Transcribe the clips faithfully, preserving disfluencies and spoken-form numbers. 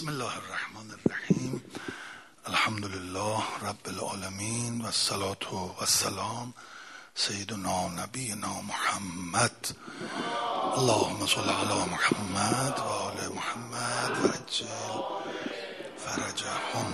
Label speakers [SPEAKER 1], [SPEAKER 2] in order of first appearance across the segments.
[SPEAKER 1] الله الرحمن الرحیم. الحمد لله رب العالمین و الصلاة و السلام سیدنا نبینا محمد. اللهم صل علی محمد و آل محمد و عجل فرجهم.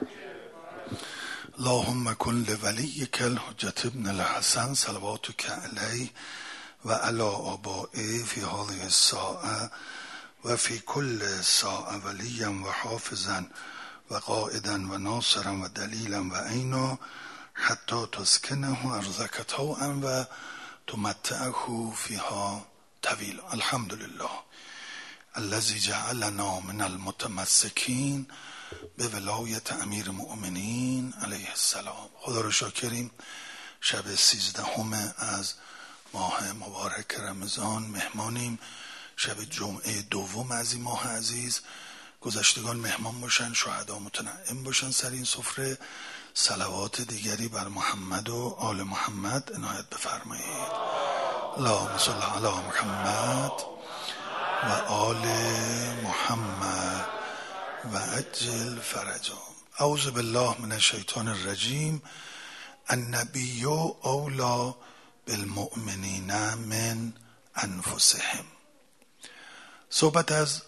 [SPEAKER 1] اللهم کن لولیک الحجة ابن الحسن صلواتک علیه و علی آبائه فی هذه الساعه و فی کل ساعه ولیا و حافظا و قائدا و ناصرا و دلیلا و عینا حتی تسکنه ارضک طوعا و تمتعه فیها طویلا. الحمدلله الذی جعلنا من المتمسکین به ولایت امیر مؤمنین علیه السلام. خدا رو شاکریم. شب سیزدهم از ماه مبارک رمضان مهمانیم. شب جمعه دوم از این ماه عزیز. گذشتگان مهمان باشن، شهدا متنعم باشن سر این سفره. صلوات دیگری بر محمد و آل محمد عنایت بفرمایید. اللهم صل علی محمد و آل محمد و عجل فرجهم. اعوذ بالله من الشیطان الرجیم. النبی اولی بالمؤمنین من انفسهم. صحبت از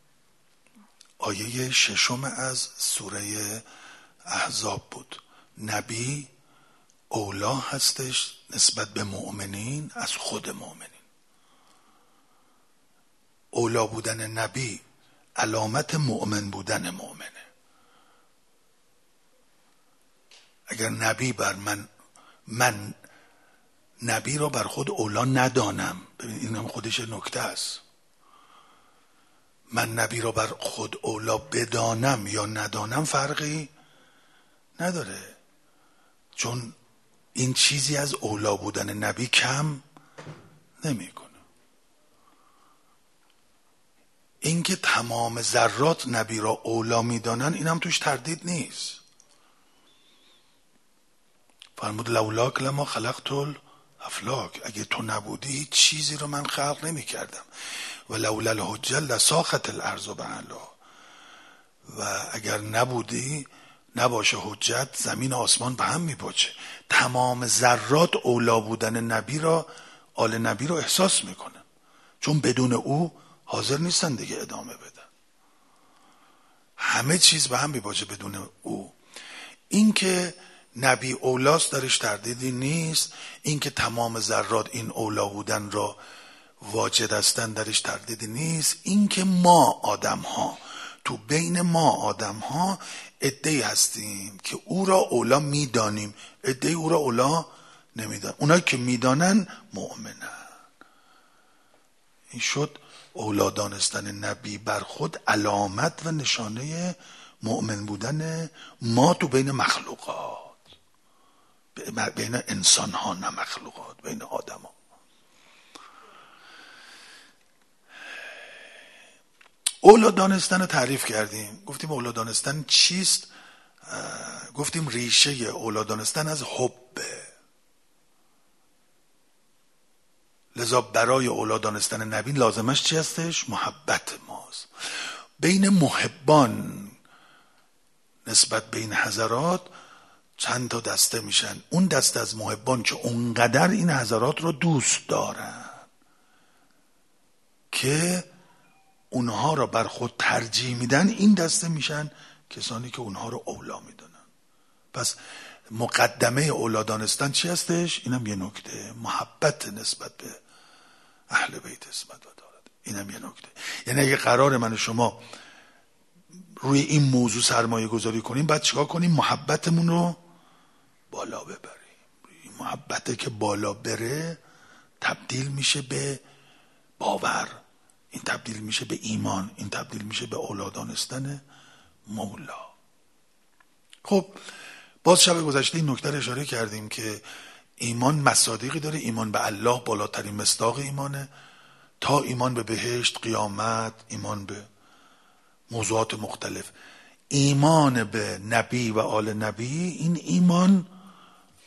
[SPEAKER 1] آیه ششم از سوره احزاب بود. نبی اولا هستش نسبت به مؤمنین از خود مؤمنین. اولا بودن نبی علامت مؤمن بودن مؤمنه. اگر نبی بر من من نبی را بر خود اولا ندانم، ببین اینم خودش نکته است. من نبی را بر خود اولا بدانم یا ندانم فرقی نداره، چون این چیزی از اولا بودن نبی کم نمیکنه. اینکه تمام ذرات نبی را اولا میدانن اینم توش تردید نیست. فرمود لولاک لما خلقت الافلاک. اگه تو نبودی هیچ چیزی رو من خلق نمی کردم. و لولا الحجه لساخت الارض بعلا. و اگر نبودی نباشه حجت زمین و آسمان به هم میپاچه. تمام ذرات اولا بودن نبی را، آل نبی را احساس میکنن، چون بدون او حاضر نیستن دیگه ادامه بدن. همه چیز به هم میپاچه بدون او. این که نبی اولاست درش تردیدی نیست. این که تمام ذرات این اولا بودن را واجد هستن درش تردیدی نیست. این که ما آدم ها تو بین ما آدم ها عده‌ای هستیم که او را اولا میدانیم، عده‌ای او را اولا نمیدانن. اونایی که میدانن مؤمنن. این شد اولا دانستن نبی بر خود علامت و نشانه مؤمن بودن ما تو بین مخلوقات، بین انسان ها نه مخلوقات، بین آدم ها. اولا دانستن رو تعریف کردیم. گفتیم اولا دانستن چیست؟ گفتیم ریشه اولا دانستن از حبه. لذا برای اولا دانستن نبی لازمش چی هستش؟ محبت ماست. بین محبان نسبت به این حضرات چند تا دسته میشن. اون دسته از محبان که اونقدر این حضرات رو دوست دارن که اونها را بر خود ترجیح میدن، این دسته میشن کسانی که اونها رو اولا میدونن. پس مقدمه اولا دانستن چی هستش؟ اینم یه نکته. محبت نسبت به اهل بیت اسمت و دارد. اینم یه نکته. یعنی اگه قرار من و شما روی این موضوع سرمایه گذاری کنیم، باید چیکار کنیم؟ محبتمون رو بالا ببریم. این محبته که بالا بره تبدیل میشه به باور، این تبدیل میشه به ایمان، این تبدیل میشه به اولا دانستن مولا. خب باز شب گذشته این نکته رو اشاره کردیم که ایمان مصادیقی داره. ایمان به الله بالاترین مصداق ایمانه، تا ایمان به بهشت، قیامت، ایمان به موضوعات مختلف. ایمان به نبی و آل نبی، این ایمان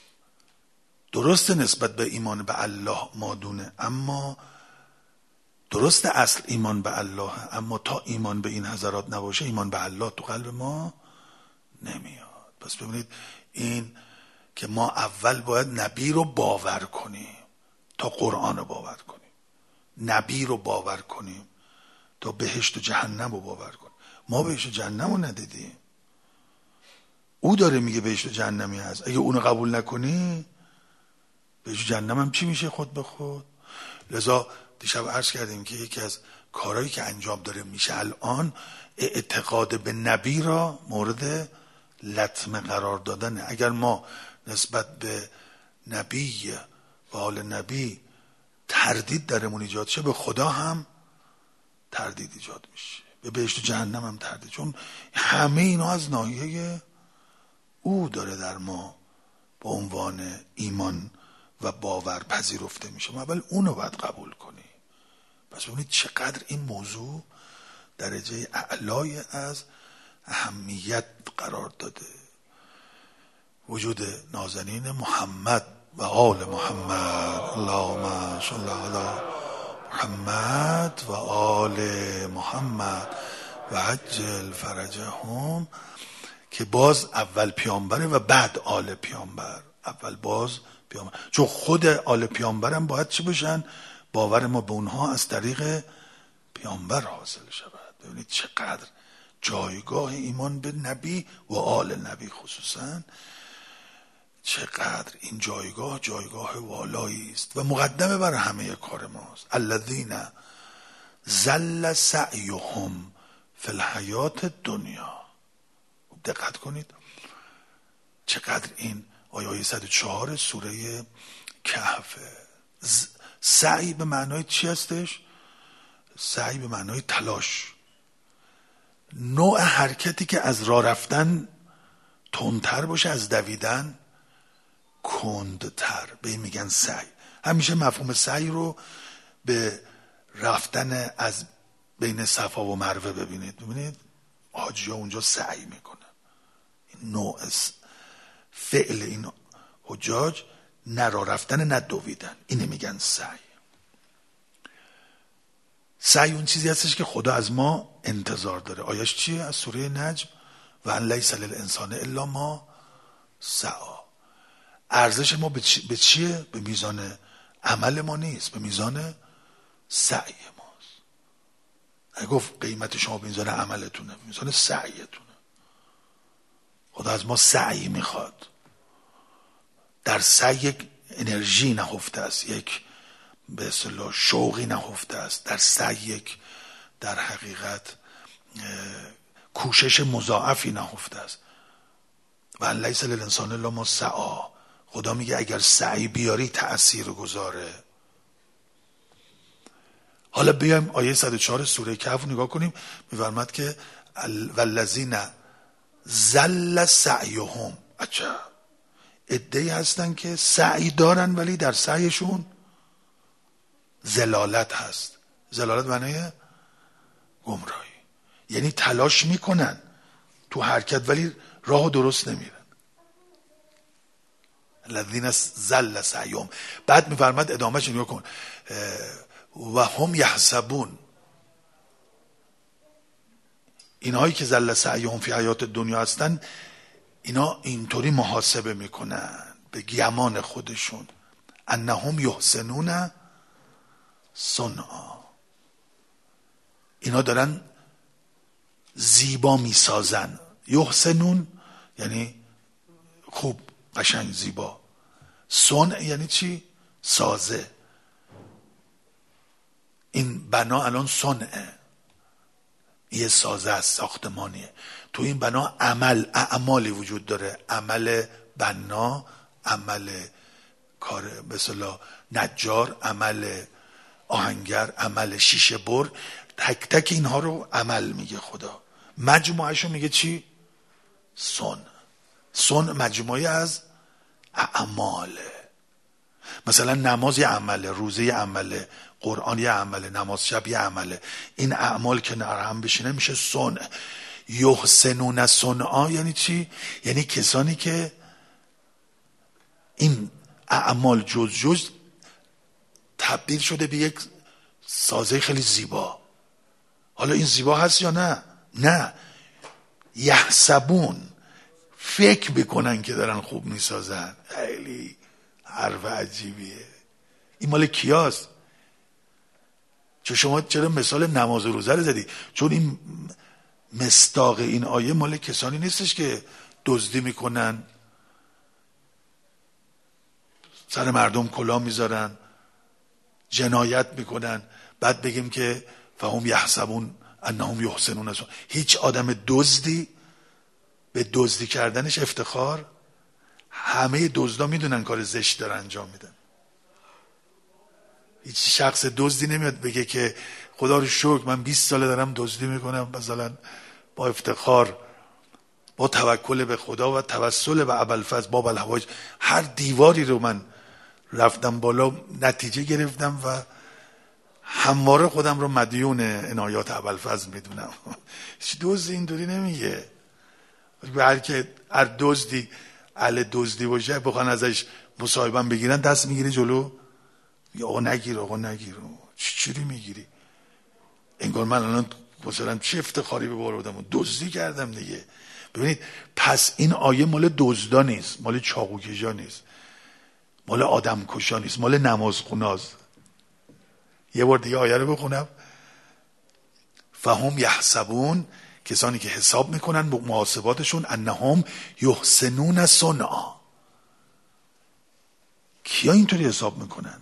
[SPEAKER 1] درست نسبت به ایمان به الله مادونه، اما درست اصل ایمان به الله، اما تا ایمان به این حضرات نباشه ایمان به الله تو قلب ما نمیاد. پس ببینید این که ما اول باید نبی رو باور کنیم تا قرآن رو باور کنیم، نبی رو باور کنیم تا بهشت و جهنم رو باور کنیم. ما بهشت و جهنم رو ندیدیم، او داره میگه بهشت و جهنمی هست. اگه اونو قبول نکنی بهشت و جهنم هم چی میشه خود به خود. لذا دیشب عرض کردیم که یکی از کارهایی که انجام داره میشه الان اعتقاد به نبی را مورد لطمه قرار دادن. اگر ما نسبت به نبی و آل نبی تردید درمون ایجاد شه، به خدا هم تردید ایجاد میشه، به بهشت و جهنم هم تردید، چون همه اینا از ناحیه او داره در ما به عنوان ایمان و باور پذیرفته میشه. ما اول اونو باید قبول کنیم. پس ببینید چقدر این موضوع درجه اعلای از اهمیت قرار داده. وجود نازنین محمد و آل محمد، اللهم صل علی محمد و آل محمد و عجل فرجهم، که باز اول پیامبره و بعد آل پیامبر. اول باز پیامبر، چون خود آل پیامبرم باید چی بشن؟ باور ما به اونها از طریق پیامبر حاصل شود. ببینید چقدر جایگاه ایمان به نبی و آل نبی خصوصا، چقدر این جایگاه جایگاه والایی است و مقدمه بر همه کار ماست. الذین ضل سعیهم فی الحیات الدنیا. دقت کنید چقدر این آیه صد و چهار سوره کهفه. سعی به معنای چی هستش؟ سعی به معنای تلاش، نوع حرکتی که از راه رفتن تندتر باشه، از دویدن کندتر، به این میگن سعی. همیشه مفهوم سعی رو به رفتن از بین صفا و مروه ببینید. ببینید حاجی ها اونجا سعی میکنن. این نوع فعل این حجاج نه راه رفتن نه دویدن، اینه میگن سعی. سعی اون چیزی هستش که خدا از ما انتظار داره. آیش چیه؟ از سوره نجم، و ان لیس للانسان الا ما سعی. ارزش ما به, چی؟ به چیه؟ به میزان عمل ما نیست، به میزان سعی ماست. نگفت قیمت شما به میزان عملتونه، به میزان سعیتونه. خدا از ما سعی میخواد. در سعی یک انرژی نهفته است، یک به اصطلاح شوقی نهفته است. در سعی یک در حقیقت کوشش مضاعفی نهفته است. و ان لیس للانسان الا ما سعی. خدا میگه اگر سعی بیاری تأثیر گذاره. حالا بیایم آیه صد و چهار سوره کهف نگاه کنیم. میفرماد که والذین ضل سعیهم. عجب، عده‌ای هستن که سعی دارن ولی در سعیشون ضلالت هست. ضلالت معنی گمراهی، یعنی تلاش میکنن تو حرکت ولی راه درست نمیرن. الذین ضل سعیهم. بعد میفرماد ادامهش نگاه کن، و هم یحسبون. اینهایی که ضل سعیهم فی حیات دنیا هستن، اینا اینطوری محاسبه میکنن به گمان خودشون انهم یحسنون صنعا. اینا دارن زیبا میسازن. یحسنون یعنی خوب، قشنگ، زیبا. صنع یعنی چی؟ سازه. این بنا الان صنعه، یه سازه است، ساختمانیه. تو این بنا عمل اعمالی وجود داره. عمل بنا، عمل کار به اصطلاح نجار، عمل آهنگر، عمل شیشه بر. تک تک اینها رو عمل میگه خدا. مجموعهشو میگه چی؟ صنع. صنع مجموعه از اعماله. مثلا نماز یه عمله، روزه یه عمله، قرآن یه عمله، نماز شب یه عمله. این اعمال که کنار هم بشینه میشه صنع. یحسنون صنعا یعنی چی؟ یعنی کسانی که این اعمال جز جز تبدیل شده به یک
[SPEAKER 2] سازه خیلی زیبا. حالا این زیبا هست یا نه؟ نه. یحسبون، فکر بکنن که دارن خوب میسازن. خیلی حرف عجیبیه. این مال کیاست؟ چون شما چرا مثال نماز و روزه رو زدی؟ چون این مصداق این آیه مال کسانی نیستش که دزدی میکنن، سر مردم کلاه میذارن، جنایت میکنن، بعد بگیم که فهم یحسبون انهم یحسنون صنعا. هیچ آدم دزدی به دزدی کردنش افتخار؟ همه دزدا میدونن کار زشت دارن انجام میدن. هیچ شخص دزدی نمیاد بگه که خدا رو شکر من بیست ساله دارم دزدی میکنم، مثلا با افتخار، با توکل به خدا و توسل به ابوالفضل باب الحوائج هر دیواری رو من رفتم بالا، نتیجه گرفتم و همواره خودم رو مدیون عنایات ابوالفضل میدونم. هیچ دزدی اینطوری نمیگه. هر که هر دزدی اهل دزدی باشه بخوان ازش مصاحبه بگیرن دست میگیره جلو، یا آقا نگیر، آقا نگیر. چی میگیری؟ انگار من الان مثلا چه افتخاری به بار آوردم، دزدی کردم دیگه. ببینید، پس این آیه مال دزدا نیست، مال چاقوکشا نیست، مال آدم کشا نیست، مال نمازخوناست. یه بار دیگه آیه رو بخونم. فهم یحسبون، کسانی که حساب میکنن به محاسباتشون، انهم یحسنون صنعا. کیا اینطوری حساب میکنن؟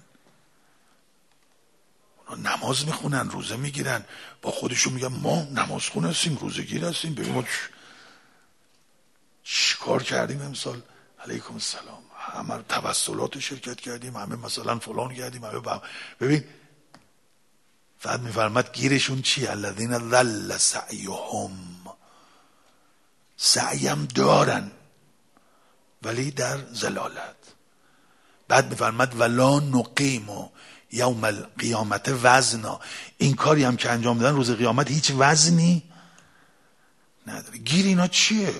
[SPEAKER 2] نماز میخونن، روزه میگیرن، با خودشون میگن ما نمازخون هستیم، روزه گیر هستیم، ببین ما چی کار کردیم امسال. علیکم السلام. همه توسلات شرکت کردیم، همه مثلا فلان کردیم، همه با... ببین بعد میفرماد گیرشون چی؟ الذین ضل سعیهم، سعیم دارن ولی در ضلالت. بعد میفرماد ولا نقیم یوم القیامت وزنا، این کاری هم که انجام دادن روز قیامت هیچ وزنی نداره. گیر اینا چیه؟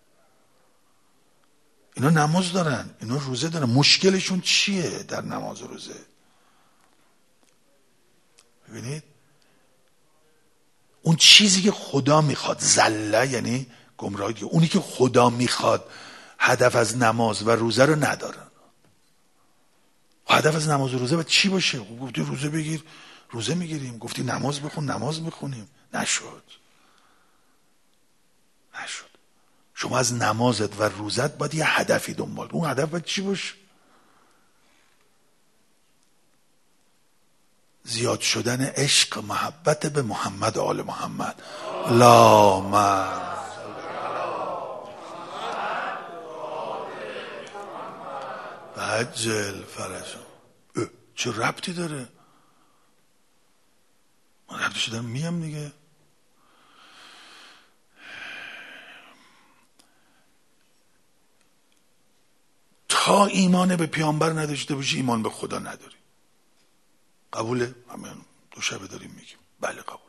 [SPEAKER 2] اینا نماز دارن، اینا روزه دارن، مشکلشون چیه در نماز و روزه؟ ببینید، اون چیزی که خدا میخواد، زله یعنی گمراهی، اونی که خدا میخواد هدف از نماز و روزه رو ندارن. هدف از نماز و روزه باید چی باشه؟ گفتی روزه بگیر، روزه میگیریم. گفتی نماز بخون، نماز میخونیم. نشد نشد شما از نمازت و روزت باید یه هدفی دنبال. اون هدف باید چی باشه؟ زیاد شدن عشق محبت به محمد و آل محمد. اللهم و عجل فرجهم. چه ربطی داره؟ من ربطی شدم میم دیگه. تا ایمان به پیامبر نداشته باشی ایمان به خدا نداری. قبوله؟ همین دو شبه داریم میگیم بله قبول.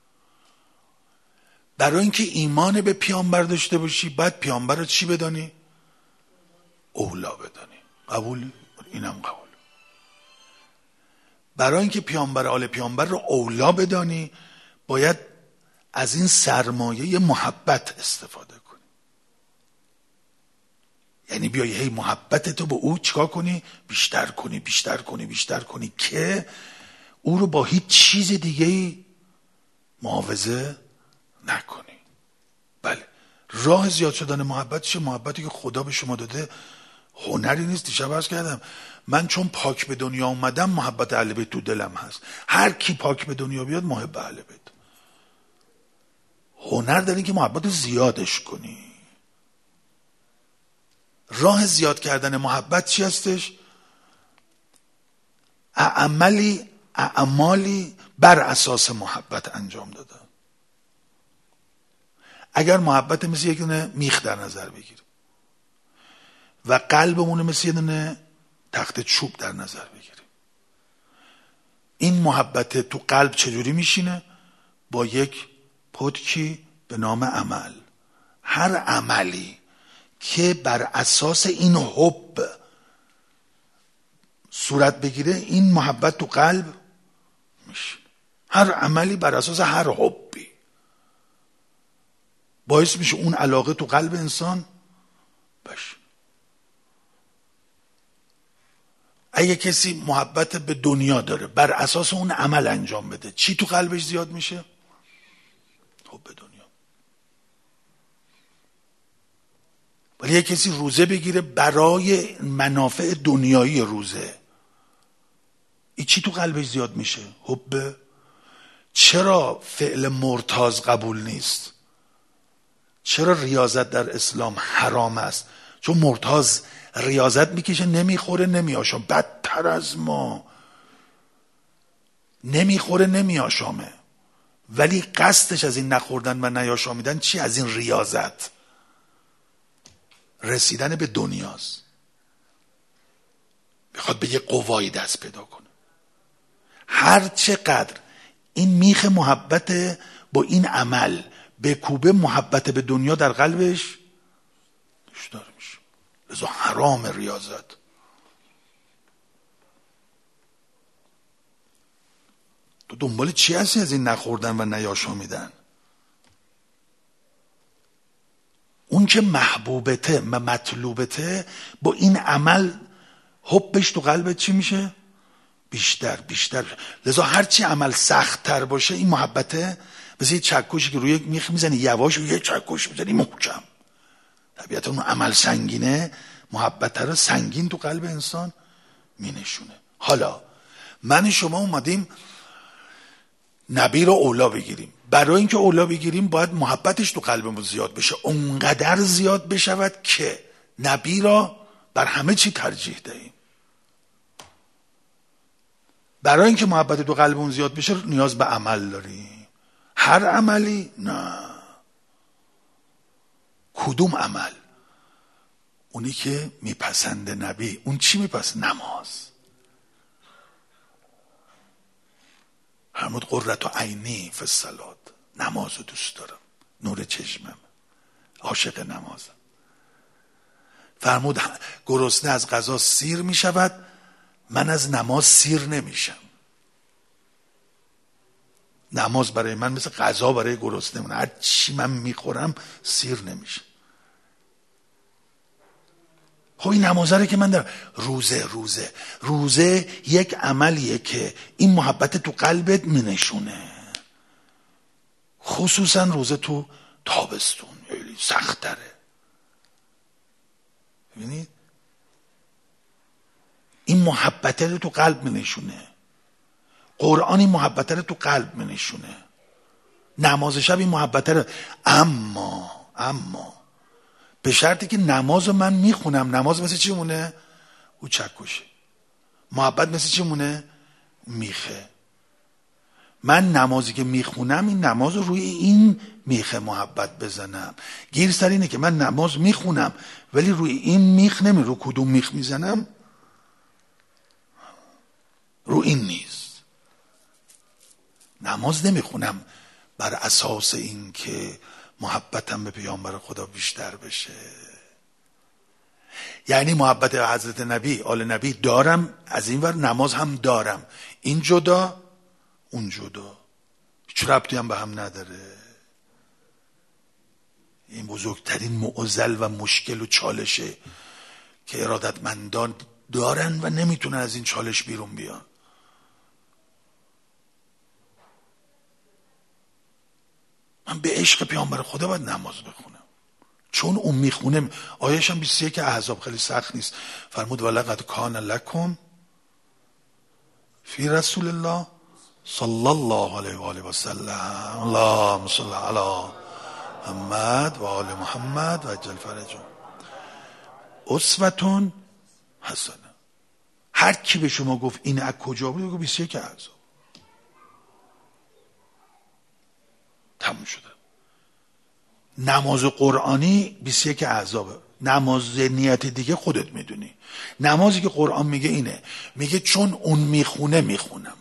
[SPEAKER 2] برای اینکه ایمان به پیامبر داشته باشی باید پیامبر رو چی بدانی؟ اولا بدانی. قبول؟ اینم قبول. برای اینکه پیامبر آل پیامبر رو اولا بدانی باید از این سرمایه محبت استفاده کنی. یعنی بیایی هی محبت تو به او چیکار کنی؟ بیشتر کنی بیشتر کنی بیشتر کنی که او رو با هیچ چیز دیگه معاوضه نکنی. بله، راه زیاد شدن محبت چه؟ محبتی که خدا به شما داده هنری نیست. دیشب عرض کردم من چون پاک به دنیا اومدم محبت اهل بیت تو دلم هست. هر کی پاک به دنیا بیاد محب اهل بیت. هنر داری که محبت رو زیادش کنی. راه زیاد کردن محبت چی هستش؟ اعمالی اعمالی بر اساس محبت انجام دادن. اگر محبت مثل یک دونه میخ در نظر بگیریم و قلبمون مثل یک دونه تخت چوب در نظر بگیریم، این محبت تو قلب چجوری میشینه؟ با یک پتکی به نام عمل. هر عملی که بر اساس این حب صورت بگیره این محبت تو قلب میشینه. هر عملی بر اساس هر حبی باعث میشه اون علاقه تو قلب انسان باشه. اگه کسی محبت به دنیا داره بر اساس اون عمل انجام بده، چی تو قلبش زیاد میشه؟ حب به دنیا. ولی یه کسی روزه بگیره برای منافع دنیایی روزه، این چی تو قلبش زیاد میشه؟ حب. چرا فعل مرتاض قبول نیست؟ چرا ریاضت در اسلام حرام است؟ چون مرتاض ریاضت میکشه، نمیخوره نمیآشام، بدتر از ما، نمیخوره نمیآشامه، ولی قصدش از این نخوردن و نیاشامیدن چی؟ از این ریاضت رسیدن به دنیاست. میخواد به یه قوایی دست پیدا کنه. هر چقدر این میخ محبت با این عمل به کوبه محبت به دنیا در قلبش بیشتر میشه. لذا حرام ریاضت. تو دنبال چی هستی از این نخوردن و نیاشامیدن؟ اون که محبوبته و مطلوبته با این عمل حبش تو قلبت چی میشه؟ بیشتر بیشتر. لذا هرچی عمل سخت تر باشه این محبته مثل یه چکشی که روی میخ میزنی یواش و یه چکش میزنی محکم. طبیعتا اون عمل سنگینه، محبت رو سنگین تو قلب انسان مینشونه. حالا من شما اومدیم نبی رو اولا بگیریم. برای اینکه اولا بگیریم باید محبتش تو قلبمون زیاد بشه، اونقدر زیاد بشود که نبی را بر همه چی ترجیح دهیم. برای اینکه محبت تو قلبمون زیاد بشه نیاز به عمل داریم. هر عملی؟ نه. کدوم عمل؟ اونی که میپسنده نبی. اون چی میپسند؟ نماز. فرمود قرة عینی فی الصلاة، نماز رو دوست دارم، نور چشمم، عاشق نمازم. فرمود گرسنه از غذا سیر میشود، من از نماز سیر نمیشم. نماز برای من مثل غذا برای گرسنه من، هر چی من میخورم سیر نمیشه. خب این نمازه رو که من دارم. روزه روزه روزه یک عملیه که این محبت تو قلبت مینشونه، خصوصا روزه تو تابستون خیلی سخت تره. ببینید این محبت رو تو قلب مینشونه، قرآن این محبت رو تو قلب مینشونه، نماز شب این محبت رو. اما اما به شرطی که نماز رو من میخونم. نماز مثل چی مونه؟ او چکشه. محبت مثل چی مونه؟ میخه. من نمازی که میخونم این نماز رو روی این میخه محبت بزنم. گیر سر اینه که من نماز میخونم ولی روی این میخ نمی. رو کدوم میخ میزنم؟ رو این نیست. نماز نمیخونم بر اساس این که محبتم به پیامبر خدا بیشتر بشه. یعنی محبت حضرت نبی آل نبی دارم، از این ور نماز هم دارم، این جدا اون جدا، هیچ ربطی هم به هم نداره. این بزرگترین معضل و مشکل و چالشه که ارادتمندان دارن و نمیتونن از این چالش بیرون بیان. من به عشق پیامبر خدا باید نماز بخونم، چون اون میخونه. آیه‌ش هم بیست و یک احزاب خیلی سخت نیست. فرمود ولقد کان لکم فی رسول الله صلی الله علیه و آله و سلم اللهم صل علی محمد و آل محمد و عجل فرجهم اسوة حسنه. هر کی به شما گفت این از کجا بود، بگو بیست و یک احزاب. تموم شده. نماز قرآنی بیست و یک احزابه. نماز نیت دیگه خودت میدونی. نمازی که قرآن میگه اینه، میگه چون اون میخونه میخونم،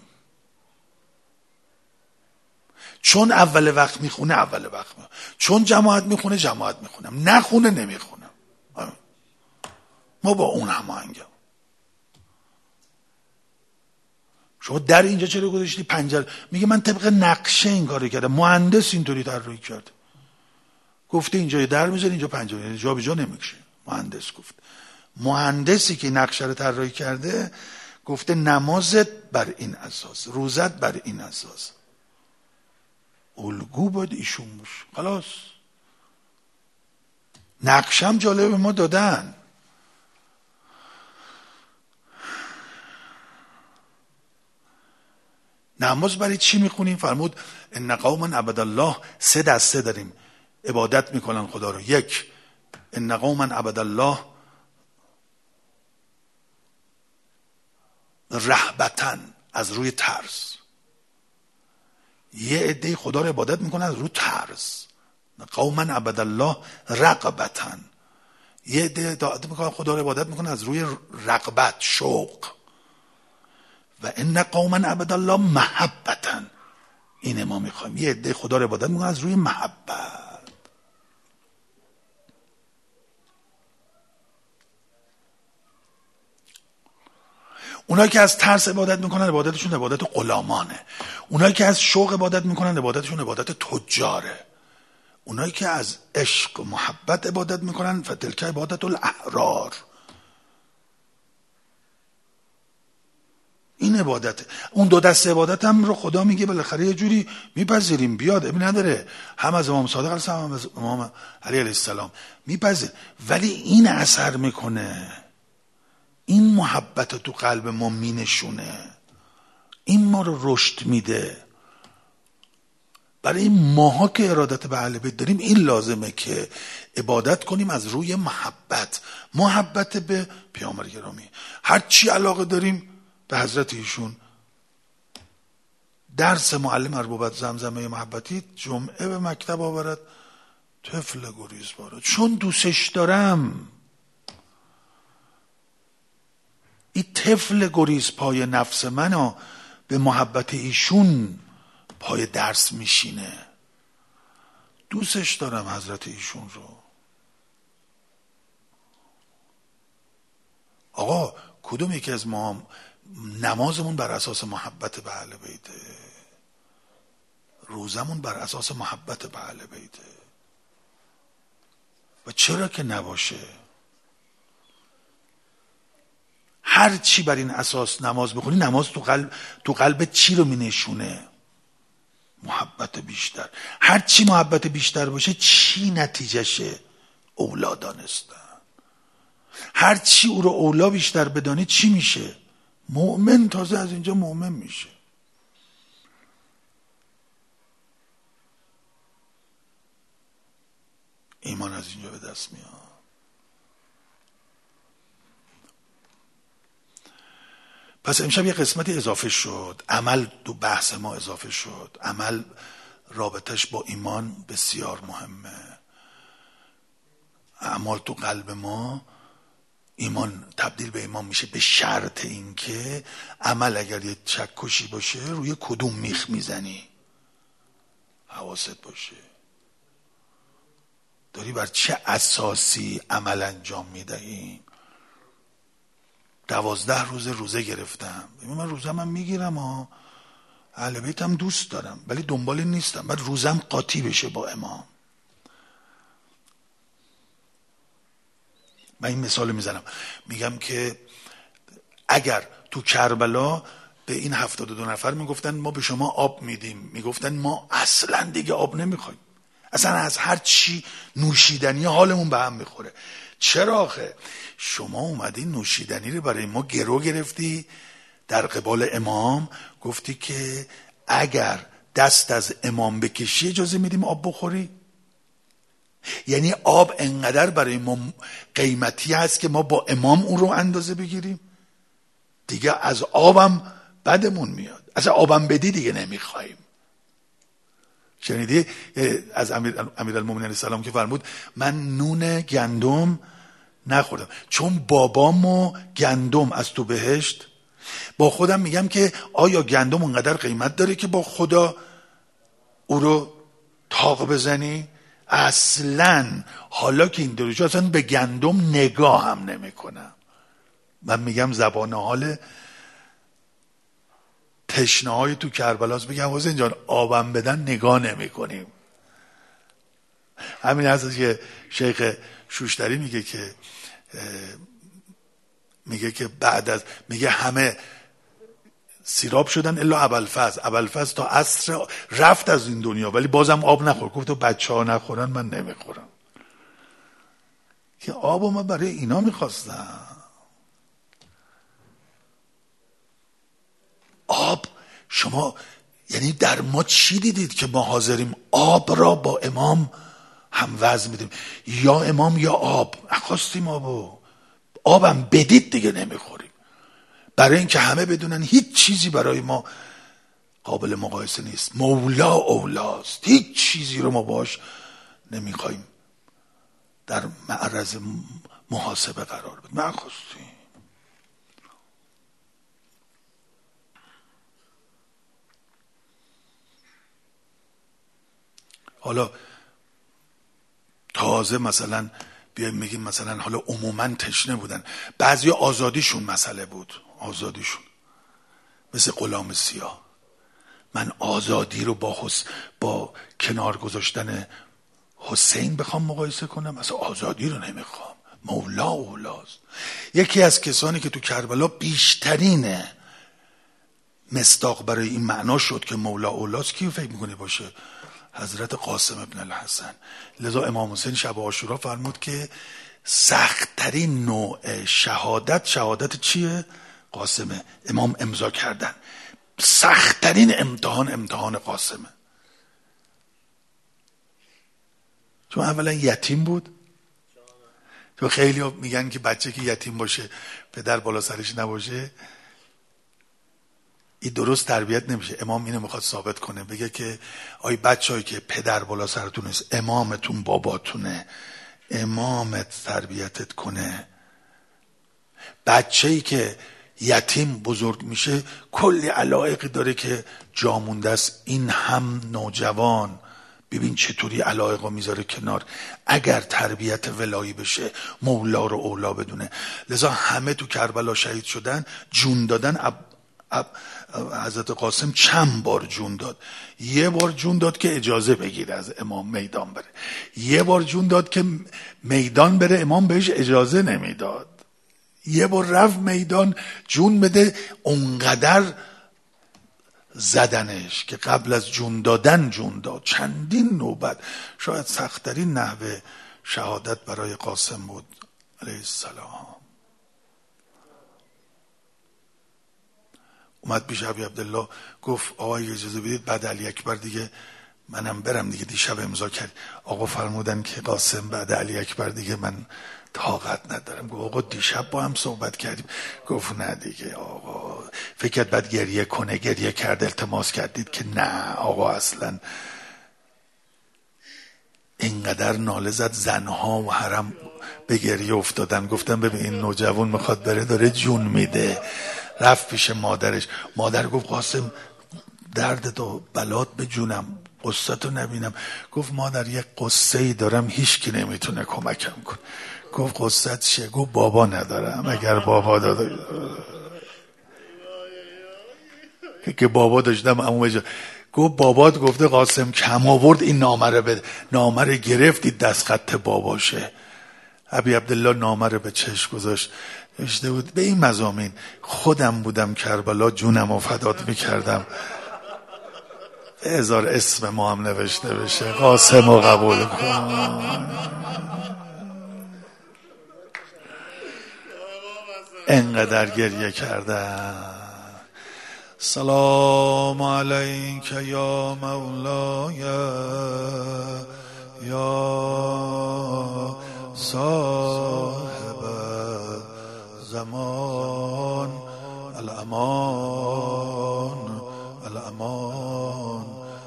[SPEAKER 2] چون اول وقت میخونه اول وقت میخونم، چون جماعت میخونه جماعت میخونم، نخونه نمیخونم. ما با اون هماهنگم. شما در اینجا چرا گذاشتی پنجره؟ میگه من طبق نقشه این کارو کردم. مهندس اینطوری طراحی کرده، گفته اینجا در میذاری اینجا پنجره، یعنی جا به جا نمیشه. مهندس گفت، مهندسی که نقشه رو طراحی کرده گفته نمازت بر این اساس، روزت بر این اساس. الگو باید ایشون باشه. خلاص نقشم جالب ما دادن. نماز برای چی میخونیم؟ فرمود ان قوما عبد الله، سه دسته داریم عبادت میکنن خدا رو. یک، ان قوما عبد الله رهبتن، از روی ترس. یه عده خدا رو عبادت میکنن از روی ترس. قوما عبد الله رغبتن، یه عده عبادت میکنن خدا رو عبادت میکنن از روی رغبت، شوق. و ان قوما عبد الله محبتن، اینه ما میخوایم. یه عده خدا رو عبادت میکنن از روی محبت. اونایی که از ترس عبادت میکنن عبادتشون عبادت غلامانه. اونایی که از شوق عبادت میکنن عبادتشون عبادت تجاره. اونایی که از عشق و محبت عبادت میکنن فتلک عبادت الاحرار. این عبادته. اون دو دسته عبادت هم رو خدا میگه بالاخره یه جوری میپذیریم، بیاد ابی نداره، هم از امام صادق علیه السلام هم از امام علی علیه السلام میپذیر. ولی این اثر میکنه، این محبت تو قلب ما مینشونه، این ما رو رشد میده. برای ماها که ارادت به اهل بیت داریم این لازمه که عبادت کنیم از روی محبت، محبت به پیامبر گرامی. هر چی علاقه داریم به حضرت ایشون. درس معلم اربابت زمزمه محبتی جمعه به مکتب آورد، طفل گریز بارد، چون دوستش دارم. این طفل گریز پای نفس منو به محبت ایشون پای درس میشینه. دوستش دارم حضرت ایشون رو. آقا کدوم یکی از ما نمازمون بر اساس محبت به اهل بیته، روزمون بر اساس محبت به اهل بیته؟ و چرا که نباشه؟ هر چی بر این اساس نماز بخونی، نماز تو قلب تو قلب چی رو می نشونه؟ محبت بیشتر. هر چی محبت بیشتر باشه چی نتیجهشه؟ اولا دانستن. هر چی او رو اولا بیشتر بدانی چی میشه؟ مؤمن. تازه از اینجا مؤمن میشه. ایمان از اینجا به دست میاد. پس امشب یه قسمتی اضافه شد، عمل دو بحث ما اضافه شد. عمل رابطش با ایمان بسیار مهمه. اعمال تو قلب ما، ایمان تبدیل به ایمان میشه به شرط این که عمل اگر یه چکشی باشه روی کدوم میخ میزنی، حواست باشه. داری بر چه اساسی عمل انجام میدهی؟ دوازده روز روزه گرفتم. من روزه من میگیرم ها، اهل بیتم دوست دارم ولی دنبال نیستم. بعد روزم قاطی بشه با امام. من این مثال میزنم، میگم که اگر تو کربلا به این هفتاد و دو نفر میگفتن ما به شما آب میدیم، میگفتن ما اصلا دیگه آب نمیخوایم، اصلا از هر چی نوشیدنی حالمون به هم میخوره. چرا آخه شما اومدی نوشیدنی رو برای ما گرو گرفتی در قبال امام، گفتی که اگر دست از امام بکشی اجازه میدیم آب بخوری؟ یعنی آب انقدر برای ما قیمتی هست که ما با امام اون رو اندازه بگیریم؟ دیگه از آبم بدمون میاد، از آبم بدی دیگه نمیخوایم. شنیدی از امیر امیرالمومنین علیه السلام که فرمود من نون گندم نخوردم چون بابامو گندم از تو بهشت. با خودم میگم که آیا گندم اونقدر قیمت داره که با خدا او رو تاق بزنی؟ اصلا. حالا که این درجه اصلا به گندم نگاه هم نمی کنم. من میگم زبان حال تشنه های تو کربلاست بگم حسین جان آبم بدن نگاه نمی کنیم. همین هست که شیخ شوشتری میگه که میگه که بعد از میگه همه سیراب شدن الا ابوالفضل. ابوالفضل تا عصر رفت از این دنیا ولی بازم آب نخورد. گفت بچه ها نخورن من نمیخورم. که آبو من برای اینا میخواستم. آب شما یعنی در ما چی دیدید که ما حاضریم آب را با امام هم وزن میدیم؟ یا امام یا آب. نخواستیم آبو. آبم بدید دیگه نمیخوریم. برای اینکه همه بدونن هیچ چیزی برای ما قابل مقایسه نیست. مولا اولاست. هیچ چیزی رو ما باش نمیخوایم در معرض محاسبه قرار بدیم. نخواستیم. حالا تازه مثلا بیایم میگیم مثلا حالا عموما تشنه بودن. بعضی آزادیشون مسئله بود. آزادیشون مثل غلام سیاه. من آزادی رو با حس... با کنار گذاشتن حسین بخوام مقایسه کنم؟ اصلا آزادی رو نمیخوام. مولا اولاست. یکی از کسانی که تو کربلا بیشترین مصداق برای این معنا شد که مولا اولاست کیو فکر میکنی باشه؟ حضرت قاسم ابن الحسن. لذا امام حسین شب عاشورا فرمود که سخت‌ترین نوع شهادت شهادت چیه؟ قاسمه. امام امضا کردن سخت‌ترین امتحان امتحان قاسمه. چون اولا یتیم بود. تو خیلی میگن که بچه که یتیم باشه پدر بالا سرش نباشه این درست تربیت نمیشه. امام اینو میخواد ثابت کنه. بگه که آی بچه‌ای که پدر بالا سرتون نیست امامتون باباتونه. امامت تربیتت کنه. بچه‌ای که یتیم بزرگ میشه کلی علایقی داره که جا مونده است. این هم نوجوان ببین چطوری علایقو میذاره کنار. اگر تربیت ولایی بشه مولا رو اولا بدونه. لذا همه تو کربلا شهید شدن جون دادن. اب اب حضرت قاسم چند بار جون داد. یه بار جون داد که اجازه بگیره از امام میدان بره. یه بار جون داد که میدان بره امام بهش اجازه نمیداد. یه بار رفت میدان جون بده اونقدر زدنش که قبل از جون دادن جون داد. چندین نوبت. شاید سخت‌ترین نحوه شهادت برای قاسم بود علیه السلام. اومد پیش ابی عبدالله گفت آقای اجازه بدید بعد علی اکبر دیگه منم برم دیگه. دیشب امضا کرد. آقا فرمودن که قاسم بعد علی اکبر دیگه من طاقت ندارم. گفت آقا دیشب با هم صحبت کردیم. گفت نه دیگه آقا. فکرت بعد گریه کنه. گریه کرد التماس کردید که نه آقا اصلا. اینقدر ناله زد زنها و حرم به گریه افتادن. گفتن ببین این نوجوان میخواد بره داره جون میده. رفت پیش مادرش. مادر گفت قاسم دردت و بلات به جونم قصتو نبینم. گفت مادر یک قصه ای دارم هیچ کی نمیتونه کمکم کن. گفت قصت چیه؟ گفت بابا ندارم. اگر بابا داده که بابا داشتم اما جا. گفت بابات گفته قاسم کم آورد این نامه رو بده. نامه رو گرفتی دست خط باباشه. ابی عبدالله نامه رو به چشم گذاشت. نوشته بود به این مضامین خودم بودم کربلا جونم رو فدات میکردم. هزار اسم ما هم نوشته بشه قاسم رو قبول کن. انقدر گریه کردم. سلام علیک یا مولای یا صاحب زمان الامان الامان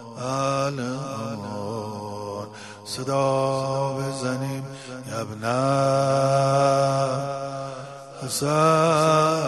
[SPEAKER 2] الامان. صدا بزنیم ابن حسن